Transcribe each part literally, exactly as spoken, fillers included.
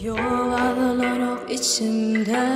Yoğalılar içimde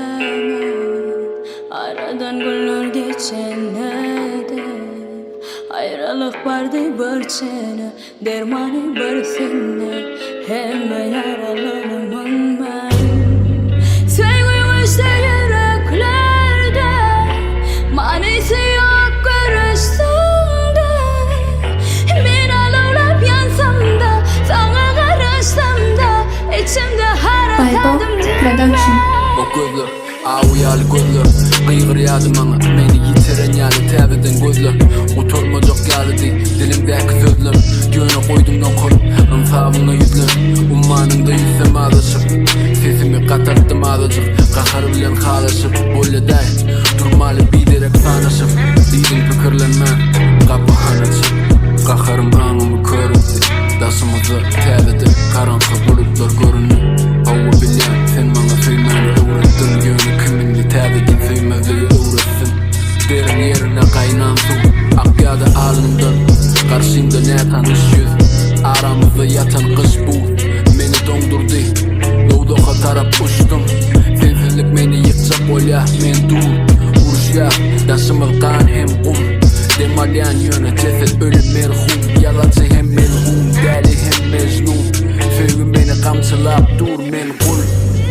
aradan günler geçene de ayrılık vardı bir çene dermanı bir sene hem yaralarımın ben sevgimizde yüreklerde manisi yok görüşsünde ben alırıp yansam da sana karışsam da içimde Bible Production. O gözler, avyal gözler Kıygır yadı bana, meni yitiren yalı Tebeden gözler, oturmacak yalı değil Dilimdeki sözler, göğüne koydum nokul Infavına yüzler, ummanında yüzsem ağlaşıp Sesimi katarttım ağlaşıp Kahar bilen halaşıp, böyle değil Durmalı bilerek sanaşıp Didin fikirlenme, kapı hanaçıp Kaharım anımı körüldü Daşımızı tebeden, karanlık bulutlar görünür Hava bilen, sen bana söymeni öğrettin Yönü kiminli tebeden söymezliği öğretsin Derin yerine kaynan su Akyada alnımdan Karşımda ne tanış yüz Aramızda yatan kış bu Beni dondurdu Yoldoğa tarap uçtum Sensizlik beni yıkacak olya men dur Uruş ya Daşımız kan hem kum Demalyan yöne ceset ölüm merhum Yalancı hem melhum Deli hem mecnun Sevgim beni kamçılap dur men kul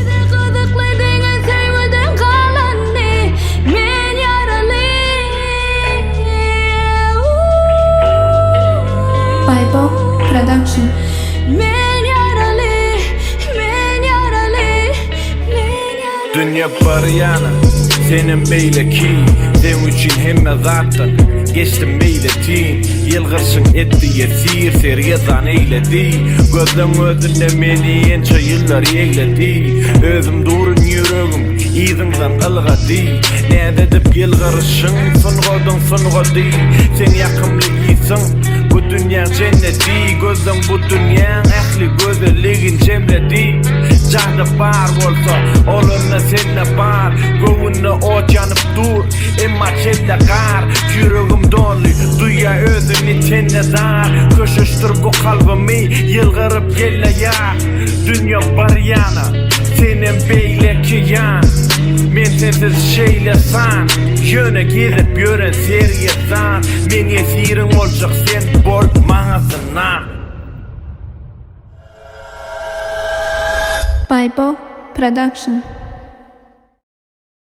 Bible Production. Men yaralı, men yaralı, men yaralı. Dünya bariyana senin beyle ki Sen üçün hemme zaten Geçtim beyle tin Yılgırsın etti yesir Seriyazan eyledi Gözden özünde meni ençe yıllar eyledi Özüm durun yüreğim İzinden ılga değil Ne dedip yılgırsın Sungodun sungo değil Sen yakımlı iyisin Bu dünya cenneti Gözden bu dünyanın ehli güzelliğin cemledi Canı bar olsa Olunna senle bar Göğünle o canıp dur Emma çelle kar Yüreğim dolu Duya özünü tenne dar Köşüştür bu kalbimi Yılgırıp yelle ya Dünya bariyana Senin beyle ki yan Men sensiz şeyle san Yöne gezip yören seriye san Men yesirin olacak sen bol mağazına Bible Production.